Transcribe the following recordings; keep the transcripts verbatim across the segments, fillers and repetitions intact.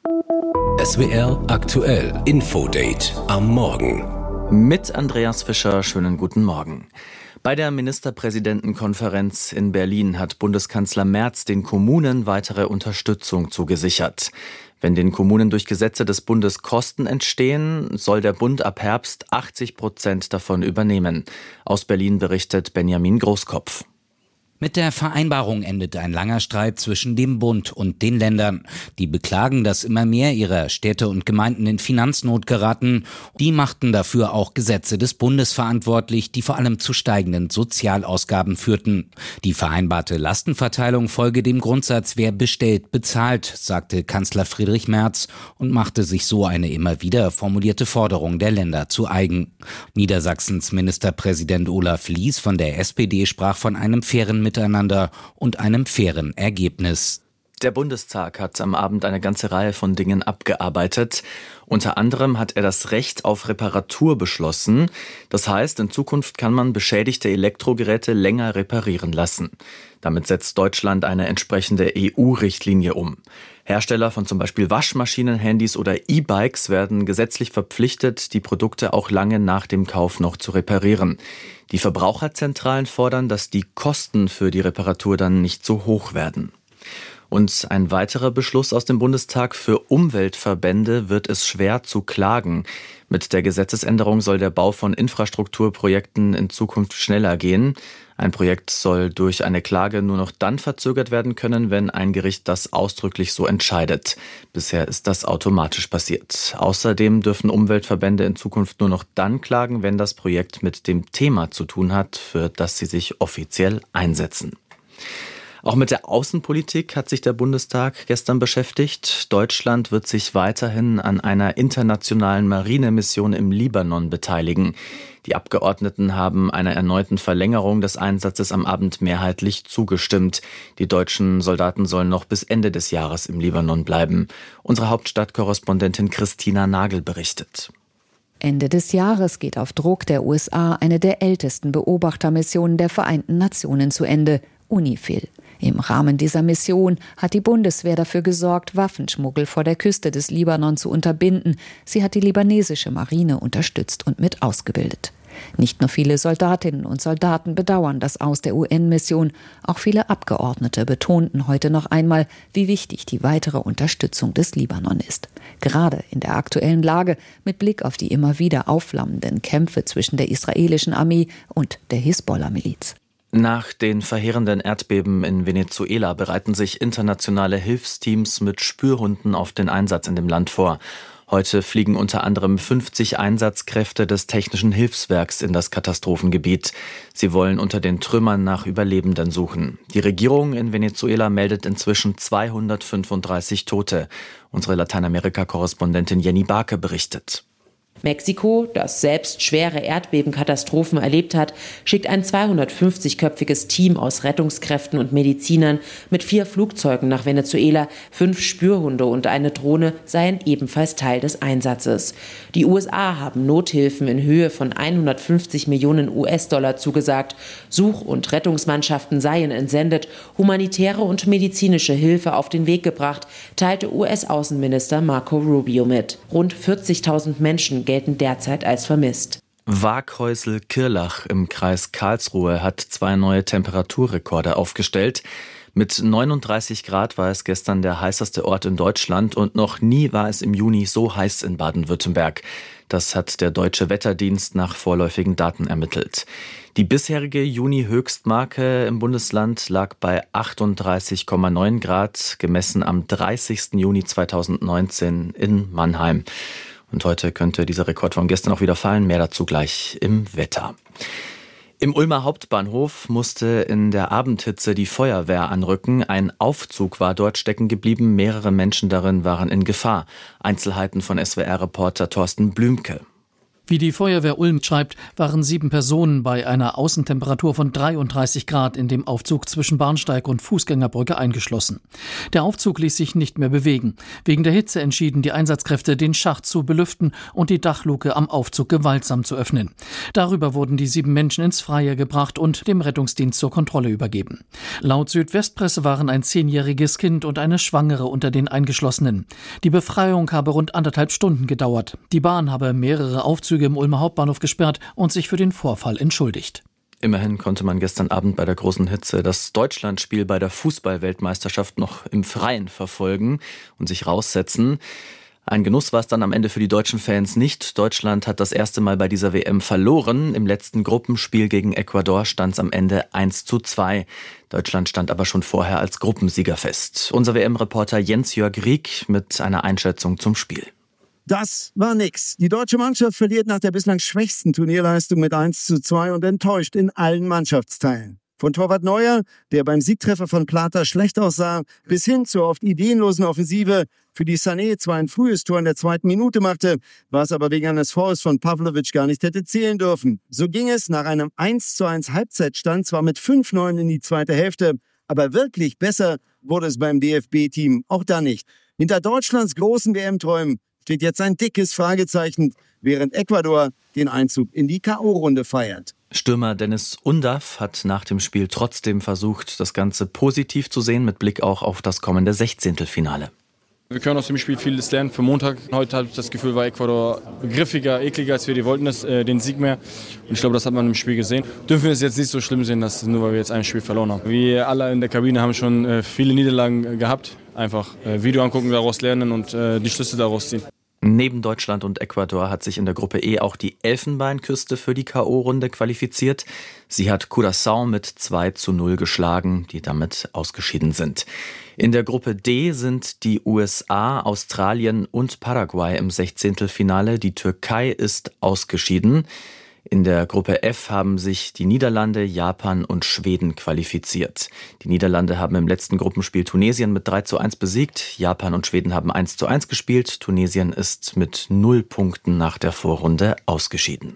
S W R aktuell Infodate am Morgen. Mit Andreas Fischer, schönen guten Morgen. Bei der Ministerpräsidentenkonferenz in Berlin hat Bundeskanzler Merz den Kommunen weitere Unterstützung zugesichert. Wenn den Kommunen durch Gesetze des Bundes Kosten entstehen, soll der Bund ab Herbst achtzig Prozent davon übernehmen. Aus Berlin berichtet Benjamin Großkopf. Mit der Vereinbarung endet ein langer Streit zwischen dem Bund und den Ländern. Die beklagen, dass immer mehr ihrer Städte und Gemeinden in Finanznot geraten. Die machten dafür auch Gesetze des Bundes verantwortlich, die vor allem zu steigenden Sozialausgaben führten. Die vereinbarte Lastenverteilung folge dem Grundsatz, wer bestellt, bezahlt, sagte Kanzler Friedrich Merz und machte sich so eine immer wieder formulierte Forderung der Länder zu eigen. Niedersachsens Ministerpräsident Olaf Lies von der S P D sprach von einem fairen Miteinander und einem fairen Ergebnis. Der Bundestag hat am Abend eine ganze Reihe von Dingen abgearbeitet. Unter anderem hat er das Recht auf Reparatur beschlossen. Das heißt, in Zukunft kann man beschädigte Elektrogeräte länger reparieren lassen. Damit setzt Deutschland eine entsprechende E U-Richtlinie um. Hersteller von zum Beispiel Waschmaschinen, Handys oder E-Bikes werden gesetzlich verpflichtet, die Produkte auch lange nach dem Kauf noch zu reparieren. Die Verbraucherzentralen fordern, dass die Kosten für die Reparatur dann nicht so hoch werden. Und ein weiterer Beschluss aus dem Bundestag: Für Umweltverbände wird es schwer zu klagen. Mit der Gesetzesänderung soll der Bau von Infrastrukturprojekten in Zukunft schneller gehen. Ein Projekt soll durch eine Klage nur noch dann verzögert werden können, wenn ein Gericht das ausdrücklich so entscheidet. Bisher ist das automatisch passiert. Außerdem dürfen Umweltverbände in Zukunft nur noch dann klagen, wenn das Projekt mit dem Thema zu tun hat, für das sie sich offiziell einsetzen. Auch mit der Außenpolitik hat sich der Bundestag gestern beschäftigt. Deutschland wird sich weiterhin an einer internationalen Marinemission im Libanon beteiligen. Die Abgeordneten haben einer erneuten Verlängerung des Einsatzes am Abend mehrheitlich zugestimmt. Die deutschen Soldaten sollen noch bis Ende des Jahres im Libanon bleiben. Unsere Hauptstadtkorrespondentin Christina Nagel berichtet. Ende des Jahres geht auf Druck der U S A eine der ältesten Beobachtermissionen der Vereinten Nationen zu Ende, UNIFIL. Im Rahmen dieser Mission hat die Bundeswehr dafür gesorgt, Waffenschmuggel vor der Küste des Libanon zu unterbinden. Sie hat die libanesische Marine unterstützt und mit ausgebildet. Nicht nur viele Soldatinnen und Soldaten bedauern das Aus der U N-Mission, auch viele Abgeordnete betonten heute noch einmal, wie wichtig die weitere Unterstützung des Libanon ist. Gerade in der aktuellen Lage mit Blick auf die immer wieder aufflammenden Kämpfe zwischen der israelischen Armee und der Hisbollah-Miliz. Nach den verheerenden Erdbeben in Venezuela bereiten sich internationale Hilfsteams mit Spürhunden auf den Einsatz in dem Land vor. Heute fliegen unter anderem fünfzig Einsatzkräfte des Technischen Hilfswerks in das Katastrophengebiet. Sie wollen unter den Trümmern nach Überlebenden suchen. Die Regierung in Venezuela meldet inzwischen zweihundertfünfunddreißig Tote. Unsere Lateinamerika-Korrespondentin Jenny Barke berichtet. Mexiko, das selbst schwere Erdbebenkatastrophen erlebt hat, schickt ein zweihundertfünfzigköpfiges Team aus Rettungskräften und Medizinern mit vier Flugzeugen nach Venezuela. Fünf Spürhunde und eine Drohne seien ebenfalls Teil des Einsatzes. Die U S A haben Nothilfen in Höhe von hundertfünfzig Millionen U S-Dollar zugesagt. Such- und Rettungsmannschaften seien entsendet, humanitäre und medizinische Hilfe auf den Weg gebracht, teilte U S-Außenminister Marco Rubio mit. Rund vierzigtausend Menschen gelten derzeit als vermisst. Waaghäusel-Kirlach im Kreis Karlsruhe hat zwei neue Temperaturrekorde aufgestellt. Mit neununddreißig Grad war es gestern der heißeste Ort in Deutschland und noch nie war es im Juni so heiß in Baden-Württemberg. Das hat der Deutsche Wetterdienst nach vorläufigen Daten ermittelt. Die bisherige Juni-Höchstmarke im Bundesland lag bei achtunddreißig Komma neun Grad, gemessen am dreißigsten Juni zweitausendneunzehn in Mannheim. Und heute könnte dieser Rekord von gestern auch wieder fallen. Mehr dazu gleich im Wetter. Im Ulmer Hauptbahnhof musste in der Abendhitze die Feuerwehr anrücken. Ein Aufzug war dort stecken geblieben. Mehrere Menschen darin waren in Gefahr. Einzelheiten von S W R-Reporter Thorsten Blümke. Wie die Feuerwehr Ulm schreibt, waren sieben Personen bei einer Außentemperatur von dreiunddreißig Grad in dem Aufzug zwischen Bahnsteig und Fußgängerbrücke eingeschlossen. Der Aufzug ließ sich nicht mehr bewegen. Wegen der Hitze entschieden die Einsatzkräfte, den Schacht zu belüften und die Dachluke am Aufzug gewaltsam zu öffnen. Darüber wurden die sieben Menschen ins Freie gebracht und dem Rettungsdienst zur Kontrolle übergeben. Laut Südwestpresse waren ein zehnjähriges Kind und eine Schwangere unter den Eingeschlossenen. Die Befreiung habe rund anderthalb Stunden gedauert. Die Bahn habe mehrere Aufzüge im Ulmer Hauptbahnhof gesperrt und sich für den Vorfall entschuldigt. Immerhin konnte man gestern Abend bei der großen Hitze das Deutschlandspiel bei der Fußball-Weltmeisterschaft noch im Freien verfolgen und sich raussetzen. Ein Genuss war es dann am Ende für die deutschen Fans nicht. Deutschland hat das erste Mal bei dieser W M verloren. Im letzten Gruppenspiel gegen Ecuador stand es am Ende eins zu zwei. Deutschland stand aber schon vorher als Gruppensieger fest. Unser W M-Reporter Jens-Jörg Rieck mit einer Einschätzung zum Spiel. Das war nix. Die deutsche Mannschaft verliert nach der bislang schwächsten Turnierleistung mit eins zu zwei und enttäuscht in allen Mannschaftsteilen. Von Torwart Neuer, der beim Siegtreffer von Plata schlecht aussah, bis hin zur oft ideenlosen Offensive, für die Sané zwar ein frühes Tor in der zweiten Minute machte, was aber wegen eines Fouls von Pavlovic gar nicht hätte zählen dürfen. So ging es nach einem eins zu eins Halbzeitstand zwar mit fünf neun in die zweite Hälfte, aber wirklich besser wurde es beim D F B-Team auch da nicht. Hinter Deutschlands großen W M-Träumen steht jetzt ein dickes Fragezeichen, während Ecuador den Einzug in die K O-Runde feiert. Stürmer Dennis Undaff hat nach dem Spiel trotzdem versucht, das Ganze positiv zu sehen, mit Blick auch auf das kommende Sechzehntelfinale. Wir können aus dem Spiel vieles lernen für Montag. Heute habe ich das Gefühl, war Ecuador griffiger, ekliger, als wir die wollten, das, äh, den Sieg mehr. Und ich glaube, das hat man im Spiel gesehen. Dürfen wir es jetzt nicht so schlimm sehen, dass nur weil wir jetzt ein Spiel verloren haben. Wir alle in der Kabine haben schon äh, viele Niederlagen äh, gehabt. Einfach äh, Video angucken, daraus lernen und äh, die Schlüsse daraus ziehen. Neben Deutschland und Ecuador hat sich in der Gruppe E auch die Elfenbeinküste für die K O-Runde qualifiziert. Sie hat Curaçao mit zwei zu null geschlagen, die damit ausgeschieden sind. In der Gruppe D sind die U S A, Australien und Paraguay im Sechzehntelfinale. Die Türkei ist ausgeschieden. In der Gruppe F haben sich die Niederlande, Japan und Schweden qualifiziert. Die Niederlande haben im letzten Gruppenspiel Tunesien mit drei zu eins besiegt. Japan und Schweden haben eins zu eins gespielt. Tunesien ist mit null Punkten nach der Vorrunde ausgeschieden.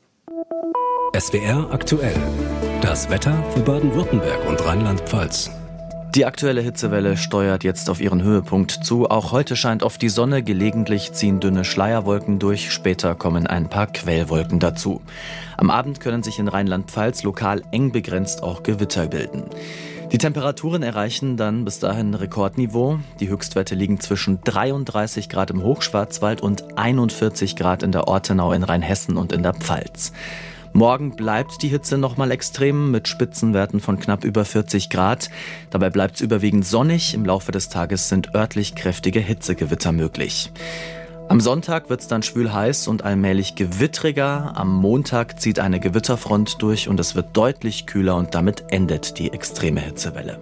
S W R aktuell. Das Wetter für Baden-Württemberg und Rheinland-Pfalz. Die aktuelle Hitzewelle steuert jetzt auf ihren Höhepunkt zu. Auch heute scheint oft die Sonne, gelegentlich ziehen dünne Schleierwolken durch, später kommen ein paar Quellwolken dazu. Am Abend können sich in Rheinland-Pfalz lokal eng begrenzt auch Gewitter bilden. Die Temperaturen erreichen dann bis dahin Rekordniveau. Die Höchstwerte liegen zwischen dreiunddreißig Grad im Hochschwarzwald und einundvierzig Grad in der Ortenau in Rheinhessen und in der Pfalz. Morgen bleibt die Hitze nochmal extrem mit Spitzenwerten von knapp über vierzig Grad. Dabei bleibt es überwiegend sonnig. Im Laufe des Tages sind örtlich kräftige Hitzegewitter möglich. Am Sonntag wird es dann schwül heiß und allmählich gewittriger. Am Montag zieht eine Gewitterfront durch und es wird deutlich kühler und damit endet die extreme Hitzewelle.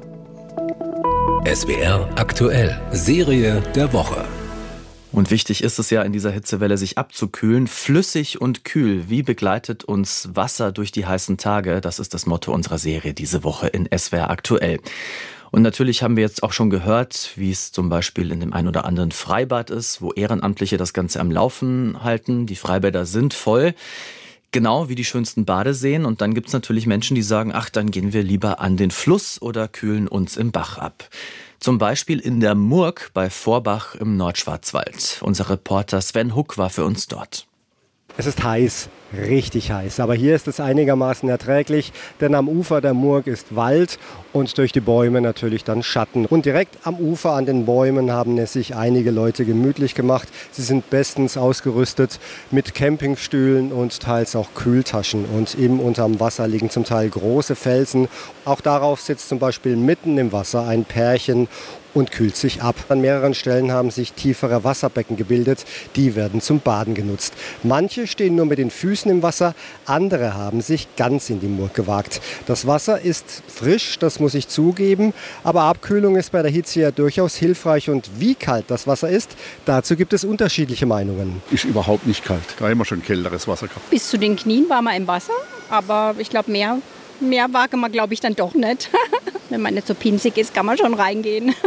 S W R aktuell. Serie der Woche. Und wichtig ist es ja in dieser Hitzewelle, sich abzukühlen. Flüssig und kühl. Wie begleitet uns Wasser durch die heißen Tage? Das ist das Motto unserer Serie diese Woche in S W R aktuell. Und natürlich haben wir jetzt auch schon gehört, wie es zum Beispiel in dem ein oder anderen Freibad ist, wo Ehrenamtliche das Ganze am Laufen halten. Die Freibäder sind voll. Genau wie die schönsten Badeseen. Und dann gibt es natürlich Menschen, die sagen, ach, dann gehen wir lieber an den Fluss oder kühlen uns im Bach ab. Zum Beispiel in der Murg bei Vorbach im Nordschwarzwald. Unser Reporter Sven Huck war für uns dort. Es ist heiß, richtig heiß, aber hier ist es einigermaßen erträglich, denn am Ufer der Murg ist Wald und durch die Bäume natürlich dann Schatten. Und direkt am Ufer an den Bäumen haben es sich einige Leute gemütlich gemacht. Sie sind bestens ausgerüstet mit Campingstühlen und teils auch Kühltaschen. Und eben unterm Wasser liegen zum Teil große Felsen. Auch darauf sitzt zum Beispiel mitten im Wasser ein Pärchen und kühlt sich ab. An mehreren Stellen haben sich tiefere Wasserbecken gebildet, die werden zum Baden genutzt. Manche stehen nur mit den Füßen im Wasser, andere haben sich ganz in die Murg gewagt. Das Wasser ist frisch, das muss ich zugeben, aber Abkühlung ist bei der Hitze ja durchaus hilfreich. Und wie kalt das Wasser ist, dazu gibt es unterschiedliche Meinungen. Ist überhaupt nicht kalt, da haben wir schon kälteres Wasser gehabt. Bis zu den Knien war man im Wasser, aber ich glaube mehr, mehr wage man glaube ich dann doch nicht. Wenn man nicht so pinzig ist, kann man schon reingehen.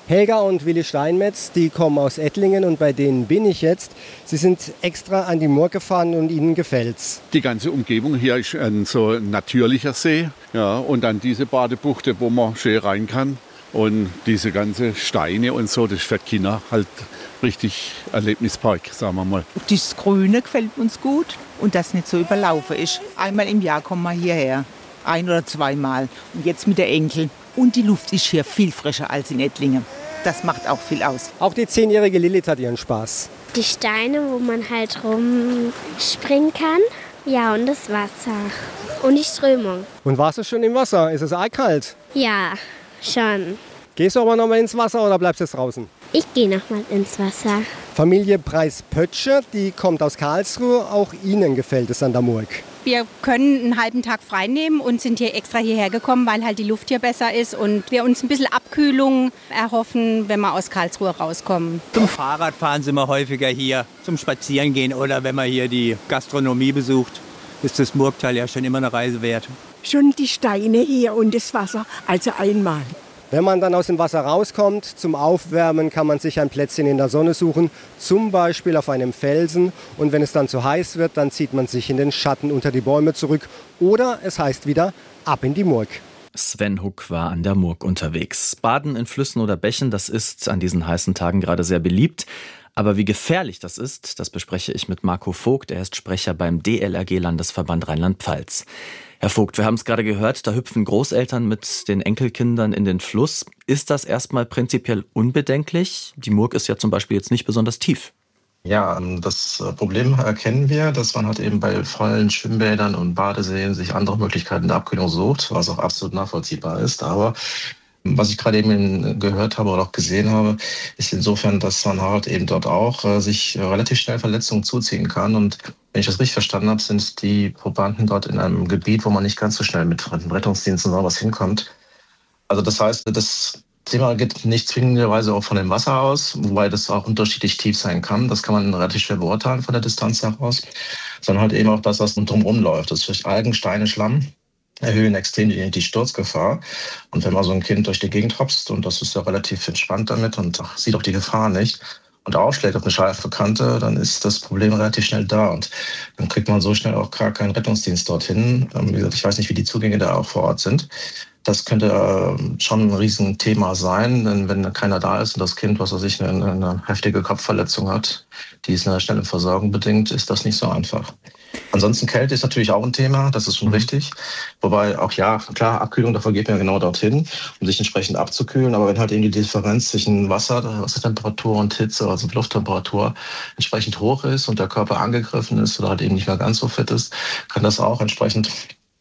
Helga und Willi Steinmetz, die kommen aus Ettlingen und bei denen bin ich jetzt. Sie sind extra an die Murg gefahren und Ihnen gefällt's. Die ganze Umgebung hier ist ein so natürlicher See. Ja, und dann diese Badebuchte, wo man schön rein kann. Und diese ganzen Steine und so, das ist für die Kinder halt richtig Erlebnispark, sagen wir mal. Das Grüne gefällt uns gut und das nicht so überlaufen ist. Einmal im Jahr kommen wir hierher, ein- oder zweimal. Und jetzt mit der Enkel. Und die Luft ist hier viel frischer als in Ettlingen. Das macht auch viel aus. Auch die zehnjährige Lilith hat ihren Spaß. Die Steine, wo man halt rumspringen kann. Ja, und das Wasser. Und die Strömung. Und warst du schon im Wasser? Ist es eiskalt? Ja, schon. Gehst du aber noch mal ins Wasser oder bleibst du jetzt draußen? Ich gehe noch mal ins Wasser. Familie Preis-Pötscher, die kommt aus Karlsruhe. Auch Ihnen gefällt es an der Murg. Wir können einen halben Tag frei nehmen und sind hier extra hierher gekommen, weil halt die Luft hier besser ist und wir uns ein bisschen Abkühlung erhoffen, wenn wir aus Karlsruhe rauskommen. Zum Fahrradfahren sind wir häufiger hier, zum Spazierengehen oder wenn man hier die Gastronomie besucht, ist das Murgtal ja schon immer eine Reise wert. Schon die Steine hier und das Wasser, also einmal. Wenn man dann aus dem Wasser rauskommt, zum Aufwärmen kann man sich ein Plätzchen in der Sonne suchen, zum Beispiel auf einem Felsen. Und wenn es dann zu heiß wird, dann zieht man sich in den Schatten unter die Bäume zurück. Oder es heißt wieder, ab in die Murg. Sven Huck war an der Murg unterwegs. Baden in Flüssen oder Bächen, das ist an diesen heißen Tagen gerade sehr beliebt. Aber wie gefährlich das ist, das bespreche ich mit Marco Vogt. Er ist Sprecher beim D L R G-Landesverband Rheinland-Pfalz. Herr Vogt, wir haben es gerade gehört, da hüpfen Großeltern mit den Enkelkindern in den Fluss. Ist das erstmal prinzipiell unbedenklich? Die Murg ist ja zum Beispiel jetzt nicht besonders tief. Ja, das Problem erkennen wir, dass man halt eben bei vollen Schwimmbädern und Badeseen sich andere Möglichkeiten der Abkühlung sucht, was auch absolut nachvollziehbar ist. Aber was ich gerade eben gehört habe oder auch gesehen habe, ist insofern, dass man halt eben dort auch äh, sich relativ schnell Verletzungen zuziehen kann. Und wenn ich das richtig verstanden habe, sind die Probanden dort in einem Gebiet, wo man nicht ganz so schnell mit Rettungsdiensten oder was hinkommt. Also das heißt, das Thema geht nicht zwingenderweise auch von dem Wasser aus, wobei das auch unterschiedlich tief sein kann. Das kann man relativ schnell beurteilen von der Distanz heraus. Sondern halt eben auch das, was drumherum läuft. Das ist Algen, Steine, Schlamm. Erhöhen extrem die, die Sturzgefahr. Und wenn man so ein Kind durch die Gegend hopst, und das ist ja relativ entspannt damit und sieht auch die Gefahr nicht, und aufschlägt auf eine scharfe Kante, dann ist das Problem relativ schnell da. Und dann kriegt man so schnell auch gar keinen Rettungsdienst dorthin. Wie gesagt, ich weiß nicht, wie die Zugänge da auch vor Ort sind. Das könnte schon ein Riesenthema sein, denn wenn keiner da ist und das Kind, was weiß ich, eine, eine heftige Kopfverletzung hat, die ist eine schnelle Versorgung bedingt, ist das nicht so einfach. Ansonsten Kälte ist natürlich auch ein Thema, das ist schon richtig. Wobei auch, ja, klar, Abkühlung, dafür geht man ja genau dorthin, um sich entsprechend abzukühlen. Aber wenn halt eben die Differenz zwischen Wasser, Wassertemperatur und Hitze, also Lufttemperatur, entsprechend hoch ist und der Körper angegriffen ist oder halt eben nicht mehr ganz so fit ist, kann das auch entsprechend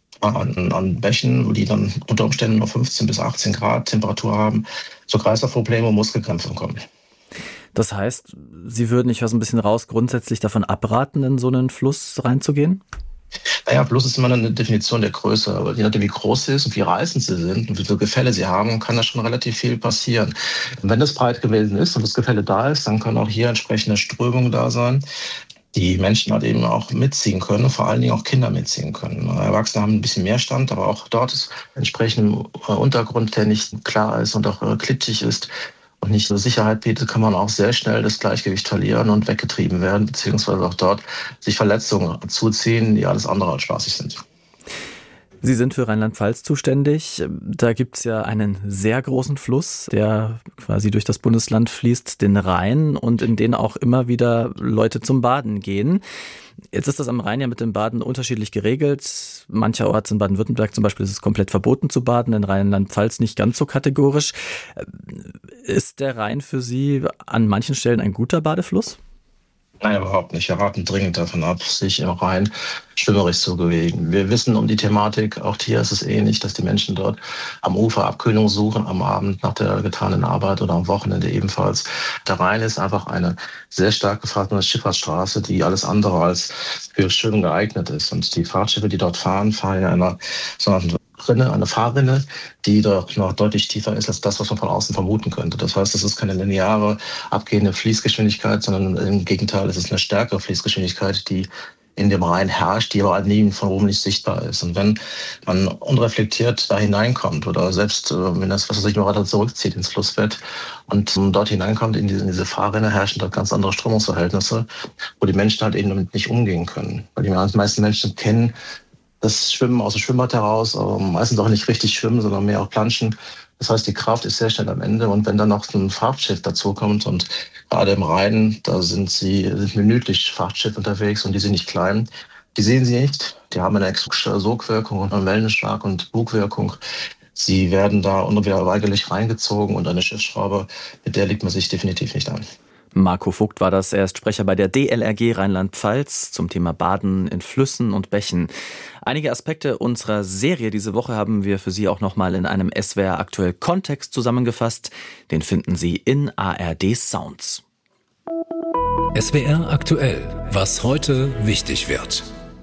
an, an Bächen, die dann unter Umständen noch fünfzehn bis achtzehn Grad Temperatur haben, zu Kreislaufproblemen und Muskelkrämpfen kommen. Das heißt, Sie würden, ich höre so ein bisschen raus, grundsätzlich davon abraten, in so einen Fluss reinzugehen? Naja, Fluss ist immer eine Definition der Größe. Aber je nachdem, wie groß sie ist und wie reißend sie sind und wie viele Gefälle sie haben, kann da schon relativ viel passieren. Und wenn das breit gewesen ist und das Gefälle da ist, dann können auch hier entsprechende Strömungen da sein, die Menschen halt eben auch mitziehen können und vor allen Dingen auch Kinder mitziehen können. Erwachsene haben ein bisschen mehr Stand, aber auch dort ist entsprechend ein Untergrund, der nicht klar ist und auch klitschig ist und nicht so Sicherheit bietet, kann man auch sehr schnell das Gleichgewicht verlieren und weggetrieben werden, beziehungsweise auch dort sich Verletzungen zuziehen, die alles andere als spaßig sind. Sie sind für Rheinland-Pfalz zuständig. Da gibt es ja einen sehr großen Fluss, der quasi durch das Bundesland fließt, den Rhein, und in den auch immer wieder Leute zum Baden gehen. Jetzt ist das am Rhein ja mit dem Baden unterschiedlich geregelt. Mancherorts in Baden-Württemberg zum Beispiel ist es komplett verboten zu baden, in Rheinland-Pfalz nicht ganz so kategorisch. Ist der Rhein für Sie an manchen Stellen ein guter Badefluss? Nein, überhaupt nicht. Wir raten dringend davon ab, sich im Rhein schwimmerisch zu bewegen. Wir wissen um die Thematik, auch hier ist es ähnlich, dass die Menschen dort am Ufer Abkühlung suchen, am Abend nach der getanen Arbeit oder am Wochenende ebenfalls. Der Rhein ist einfach eine sehr stark gefahrene Schifffahrtsstraße, die alles andere als für Schwimmen geeignet ist. Und die Fahrtschiffe, die dort fahren, fahren ja in einer sogenannten Rinne, eine Fahrrinne, die doch noch deutlich tiefer ist als das, was man von außen vermuten könnte. Das heißt, es ist keine lineare, abgehende Fließgeschwindigkeit, sondern im Gegenteil, es ist eine stärkere Fließgeschwindigkeit, die in dem Rhein herrscht, die aber an Linien von oben nicht sichtbar ist. Und wenn man unreflektiert da hineinkommt oder selbst wenn das Wasser sich nur weiter zurückzieht ins Flussbett und dort hineinkommt in diese, in diese Fahrrinne, herrschen dort ganz andere Strömungsverhältnisse, wo die Menschen halt eben damit nicht umgehen können. Weil die meisten Menschen kennen das Schwimmen aus dem Schwimmbad heraus, aber meistens auch nicht richtig schwimmen, sondern mehr auch planschen. Das heißt, die Kraft ist sehr schnell am Ende. Und wenn dann noch ein Frachtschiff dazukommt und gerade im Rhein, da sind sie sind minütlich Frachtschiff unterwegs und die sind nicht klein. Die sehen sie nicht. Die haben eine Sogwirkung und einen Wellenschlag und Bugwirkung. Sie werden da unweigerlich reingezogen und eine Schiffsschraube, mit der legt man sich definitiv nicht an. Marco Vogt war das, er ist Sprecher bei der D L R G Rheinland-Pfalz zum Thema Baden in Flüssen und Bächen. Einige Aspekte unserer Serie diese Woche haben wir für Sie auch nochmal in einem S W R aktuell Kontext zusammengefasst. Den finden Sie in A R D Sounds. S W R aktuell, was heute wichtig wird.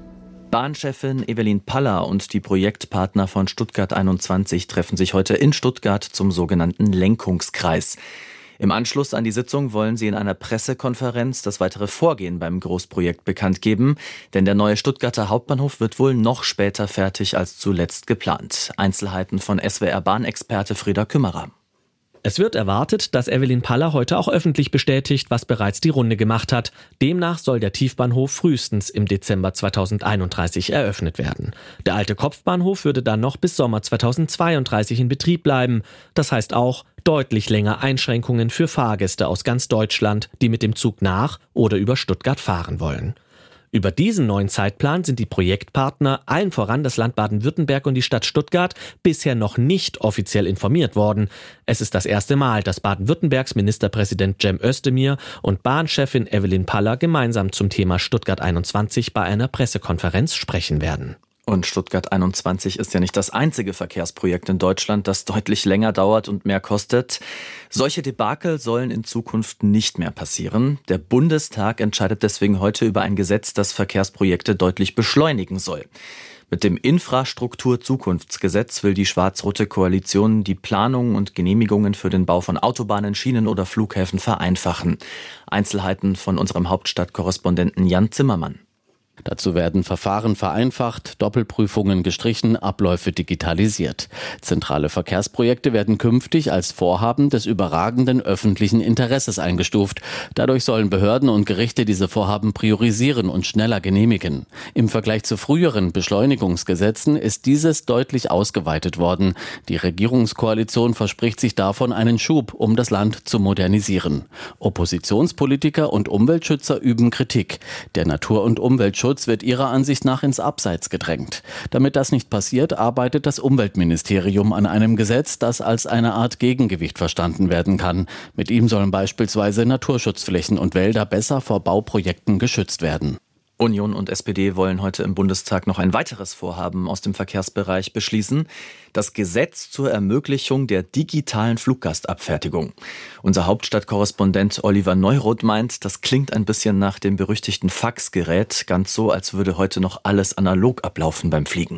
Bahnchefin Evelyn Paller und die Projektpartner von Stuttgart einundzwanzig treffen sich heute in Stuttgart zum sogenannten Lenkungskreis. Im Anschluss an die Sitzung wollen sie in einer Pressekonferenz das weitere Vorgehen beim Großprojekt bekannt geben, denn der neue Stuttgarter Hauptbahnhof wird wohl noch später fertig als zuletzt geplant. Einzelheiten von S W R-Bahnexperte Frieder Kümmerer. Es wird erwartet, dass Evelyn Paller heute auch öffentlich bestätigt, was bereits die Runde gemacht hat. Demnach soll der Tiefbahnhof frühestens im Dezember zweitausendeinunddreißig eröffnet werden. Der alte Kopfbahnhof würde dann noch bis Sommer zweitausendzweiunddreißig in Betrieb bleiben. Das heißt auch deutlich länger Einschränkungen für Fahrgäste aus ganz Deutschland, die mit dem Zug nach oder über Stuttgart fahren wollen. Über diesen neuen Zeitplan sind die Projektpartner, allen voran das Land Baden-Württemberg und die Stadt Stuttgart, bisher noch nicht offiziell informiert worden. Es ist das erste Mal, dass Baden-Württembergs Ministerpräsident Cem Özdemir und Bahnchefin Evelyn Paller gemeinsam zum Thema Stuttgart einundzwanzig bei einer Pressekonferenz sprechen werden. Und Stuttgart einundzwanzig ist ja nicht das einzige Verkehrsprojekt in Deutschland, das deutlich länger dauert und mehr kostet. Solche Debakel sollen in Zukunft nicht mehr passieren. Der Bundestag entscheidet deswegen heute über ein Gesetz, das Verkehrsprojekte deutlich beschleunigen soll. Mit dem Infrastruktur-Zukunftsgesetz will die schwarz-rote Koalition die Planungen und Genehmigungen für den Bau von Autobahnen, Schienen oder Flughäfen vereinfachen. Einzelheiten von unserem Hauptstadtkorrespondenten Jan Zimmermann. Dazu werden Verfahren vereinfacht, Doppelprüfungen gestrichen, Abläufe digitalisiert. Zentrale Verkehrsprojekte werden künftig als Vorhaben des überragenden öffentlichen Interesses eingestuft. Dadurch sollen Behörden und Gerichte diese Vorhaben priorisieren und schneller genehmigen. Im Vergleich zu früheren Beschleunigungsgesetzen ist dieses deutlich ausgeweitet worden. Die Regierungskoalition verspricht sich davon einen Schub, um das Land zu modernisieren. Oppositionspolitiker und Umweltschützer üben Kritik. Der Natur- und Umweltschutz wird ihrer Ansicht nach ins Abseits gedrängt. Damit das nicht passiert, arbeitet das Umweltministerium an einem Gesetz, das als eine Art Gegengewicht verstanden werden kann. Mit ihm sollen beispielsweise Naturschutzflächen und Wälder besser vor Bauprojekten geschützt werden. Union und S P D wollen heute im Bundestag noch ein weiteres Vorhaben aus dem Verkehrsbereich beschließen: das Gesetz zur Ermöglichung der digitalen Fluggastabfertigung. Unser Hauptstadtkorrespondent Oliver Neuroth meint, das klingt ein bisschen nach dem berüchtigten Faxgerät, ganz so, als würde heute noch alles analog ablaufen beim Fliegen.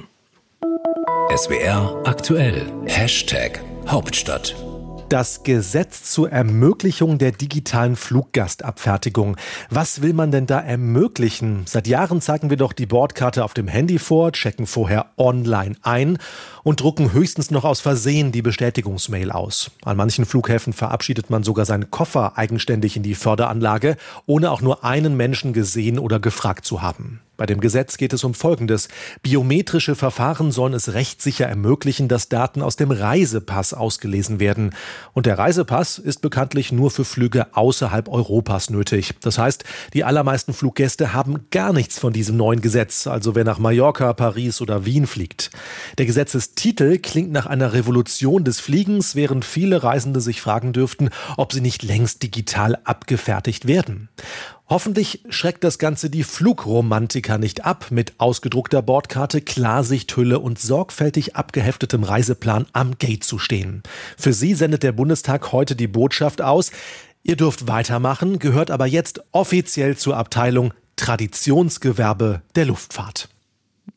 S W R aktuell. Hashtag Hauptstadt. Das Gesetz zur Ermöglichung der digitalen Fluggastabfertigung. Was will man denn da ermöglichen? Seit Jahren zeigen wir doch die Bordkarte auf dem Handy vor, checken vorher online ein und drucken höchstens noch aus Versehen die Bestätigungsmail aus. An manchen Flughäfen verabschiedet man sogar seinen Koffer eigenständig in die Förderanlage, ohne auch nur einen Menschen gesehen oder gefragt zu haben. Bei dem Gesetz geht es um Folgendes. Biometrische Verfahren sollen es rechtssicher ermöglichen, dass Daten aus dem Reisepass ausgelesen werden. Und der Reisepass ist bekanntlich nur für Flüge außerhalb Europas nötig. Das heißt, die allermeisten Fluggäste haben gar nichts von diesem neuen Gesetz, also wer nach Mallorca, Paris oder Wien fliegt. Der Gesetzestitel klingt nach einer Revolution des Fliegens, während viele Reisende sich fragen dürften, ob sie nicht längst digital abgefertigt werden. Hoffentlich schreckt das Ganze die Flugromantiker nicht ab, mit ausgedruckter Bordkarte, Klarsichthülle und sorgfältig abgeheftetem Reiseplan am Gate zu stehen. Für sie sendet der Bundestag heute die Botschaft aus: Ihr dürft weitermachen, gehört aber jetzt offiziell zur Abteilung Traditionsgewerbe der Luftfahrt.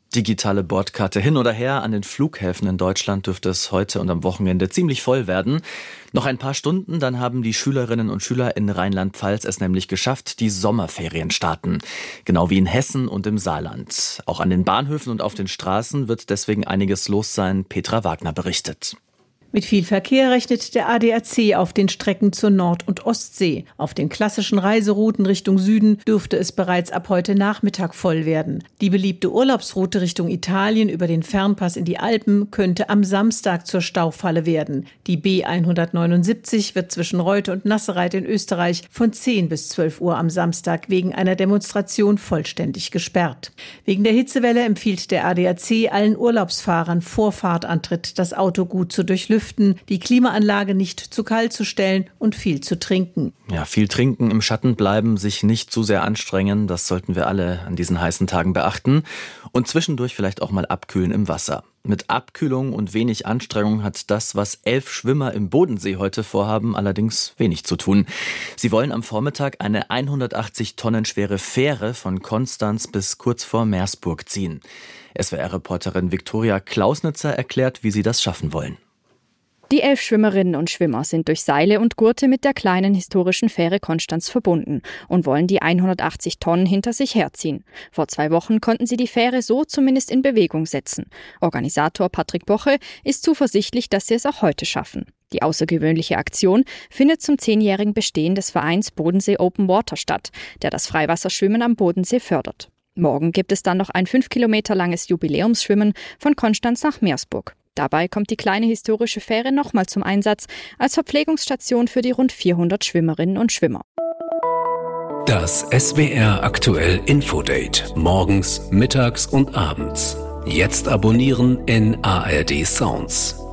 Digitale Bordkarte hin oder her. An den Flughäfen in Deutschland dürfte es heute und am Wochenende ziemlich voll werden. Noch ein paar Stunden, dann haben die Schülerinnen und Schüler in Rheinland-Pfalz es nämlich geschafft, die Sommerferien starten. Genau wie in Hessen und im Saarland. Auch an den Bahnhöfen und auf den Straßen wird deswegen einiges los sein. Petra Wagner berichtet. Mit viel Verkehr rechnet der A D A C auf den Strecken zur Nord- und Ostsee. Auf den klassischen Reiserouten Richtung Süden dürfte es bereits ab heute Nachmittag voll werden. Die beliebte Urlaubsroute Richtung Italien über den Fernpass in die Alpen könnte am Samstag zur Staufalle werden. Die B hundertneunundsiebzig wird zwischen Reute und Nassereit in Österreich von zehn bis zwölf Uhr am Samstag wegen einer Demonstration vollständig gesperrt. Wegen der Hitzewelle empfiehlt der A D A C allen Urlaubsfahrern vor Fahrtantritt das Auto gut zu durchlüften, die Klimaanlage nicht zu kalt zu stellen und viel zu trinken. Ja, viel trinken, im Schatten bleiben, sich nicht zu sehr anstrengen, das sollten wir alle an diesen heißen Tagen beachten. Und zwischendurch vielleicht auch mal abkühlen im Wasser. Mit Abkühlung und wenig Anstrengung hat das, was elf Schwimmer im Bodensee heute vorhaben, allerdings wenig zu tun. Sie wollen am Vormittag eine hundertachtzig Tonnen schwere Fähre von Konstanz bis kurz vor Meersburg ziehen. S W R-Reporterin Viktoria Klausnitzer erklärt, wie sie das schaffen wollen. Die elf Schwimmerinnen und Schwimmer sind durch Seile und Gurte mit der kleinen historischen Fähre Konstanz verbunden und wollen die hundertachtzig Tonnen hinter sich herziehen. Vor zwei Wochen konnten sie die Fähre so zumindest in Bewegung setzen. Organisator Patrick Boche ist zuversichtlich, dass sie es auch heute schaffen. Die außergewöhnliche Aktion findet zum zehnjährigen Bestehen des Vereins Bodensee Open Water statt, der das Freiwasserschwimmen am Bodensee fördert. Morgen gibt es dann noch ein fünf Kilometer langes Jubiläumsschwimmen von Konstanz nach Meersburg. Dabei kommt die kleine historische Fähre nochmal zum Einsatz als Verpflegungsstation für die rund vierhundert Schwimmerinnen und Schwimmer. Das S W R aktuell Infodate. Morgens, mittags und abends. Jetzt abonnieren in A R D Sounds.